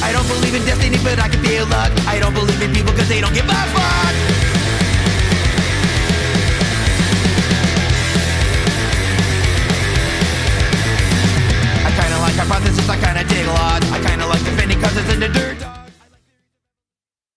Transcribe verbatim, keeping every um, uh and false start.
I don't believe in destiny, but I can feel luck. I don't believe